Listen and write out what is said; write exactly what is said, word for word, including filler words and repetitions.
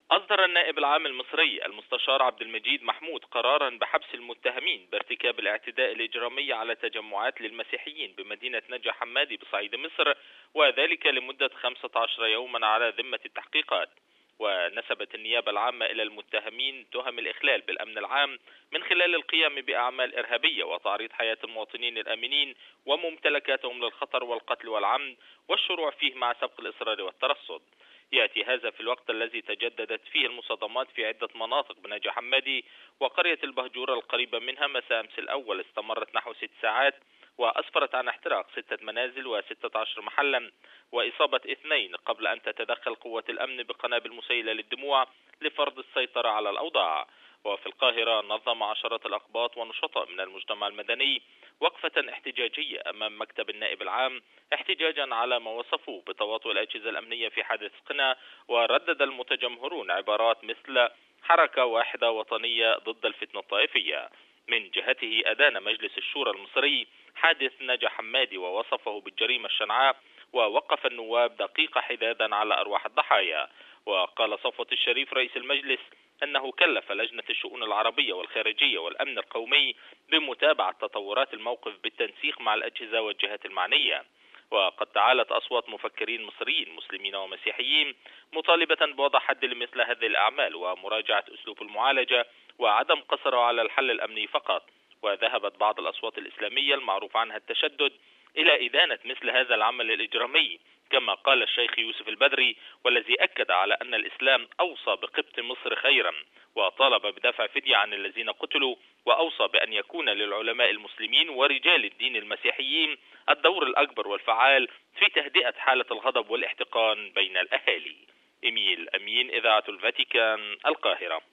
أصدر النائب العام المصري المستشار عبد المجيد محمود قرارا بحبس المتهمين بارتكاب الاعتداء الإجرامي على تجمعات للمسيحيين بمدينة نجع حمادي بصعيد مصر، وذلك لمدة خمسة عشر يوما على ذمة التحقيقات. ونسبت النيابة العامة إلى المتهمين تهم الإخلال بالأمن العام من خلال القيام بأعمال إرهابية وتعريض حياة المواطنين الآمنين وممتلكاتهم للخطر والقتل والعمد والشروع فيه مع سبق الإصرار والترصد. يأتي هذا في الوقت الذي تجددت فيه المصادمات في عدة مناطق بنجع حمادي وقرية البهجورة القريبة منها مساء أمس الأول استمرت نحو ست ساعات، وأسفرت عن احتراق ستة منازل وستة عشر محلا وإصابة اثنين قبل أن تتدخل قوة الأمن بقنابل مسيلة للدموع لفرض السيطرة على الأوضاع. وفي القاهرة نظم عشرات الأقباط ونشطاء من المجتمع المدني وقفة احتجاجية أمام مكتب النائب العام احتجاجا على ما وصفوه بتواطؤ الأجهزة الأمنية في حادث قنا. وردد المتجمهرون عبارات مثل حركة واحدة وطنية ضد الفتنة الطائفية. من جهته أدان مجلس الشورى المصري حادث نجع حمادي ووصفه بالجريمة الشنعاء، ووقف النواب دقيقة حدادا على أرواح الضحايا. وقال صفوة الشريف رئيس المجلس أنه كلف لجنة الشؤون العربية والخارجية والأمن القومي بمتابعة تطورات الموقف بالتنسيق مع الأجهزة والجهات المعنية. وقد تعالت أصوات مفكرين مصريين مسلمين ومسيحيين مطالبة بوضع حد لمثل هذه الأعمال ومراجعة أسلوب المعالجة وعدم قصره على الحل الأمني فقط. وذهبت بعض الأصوات الإسلامية المعروف عنها التشدد إلى إدانة مثل هذا العمل الإجرامي، كما قال الشيخ يوسف البدري والذي أكد على أن الإسلام أوصى بقبط مصر خيرا وطالب بدفع فدية عن الذين قتلوا، وأوصى بأن يكون للعلماء المسلمين ورجال الدين المسيحيين الدور الأكبر والفعال في تهدئة حالة الغضب والاحتقان بين الأهالي. إيميل أمين، إذاعة الفاتيكان، القاهرة.